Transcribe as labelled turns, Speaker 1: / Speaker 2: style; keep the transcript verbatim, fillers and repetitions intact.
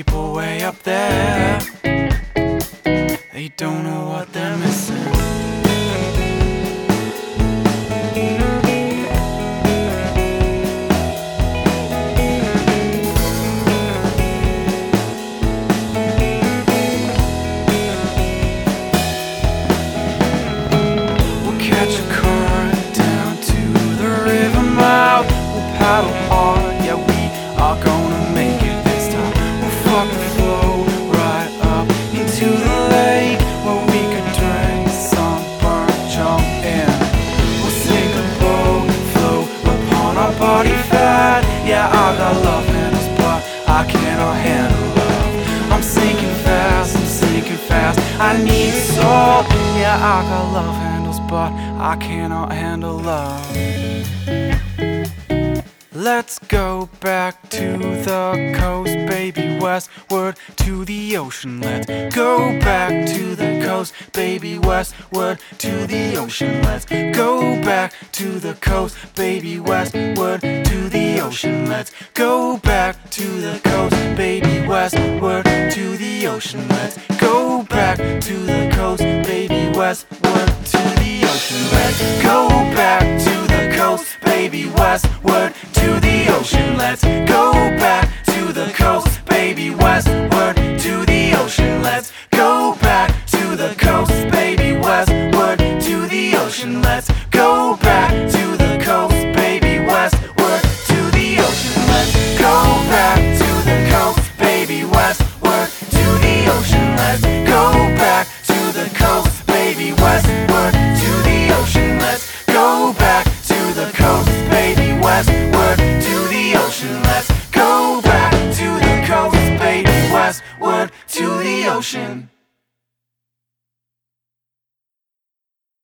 Speaker 1: people way up there, they don't know what they're missing. We'll catch a car down to the river mouth. We'll paddle hard, yeah, we are gonna make it this time. We'll fuck the flow right up into the lake where we could drink some burnt jump in. We'll sink a boat, float upon our body fat. Yeah, I got love handles, but I cannot handle love. I'm sinking fast, I'm sinking fast, I need salt. Yeah, I got love handles, but I cannot handle love. Let's go back to the coast, baby, westward to the ocean. Let's go back to the coast, baby, westward to the ocean. Let's go back to the coast, baby, westward to the ocean. Let's go back to the coast, baby, westward to the ocean. Let's go back to the coast, baby, westward to the ocean. Let's go back to the coast, baby, westward to the ocean. Let's go back to the coast, baby, westward to the ocean. Let's go back to the coast, baby, westward to the ocean. Let's go back to the coast, baby, westward to the ocean. Let's go back to the coast, baby, westward to the ocean. Let's go back to the coast, baby, westward to the ocean. Let's go back to the coast, baby, westward to the ocean. Let's go back to the coast, baby, westward to the ocean.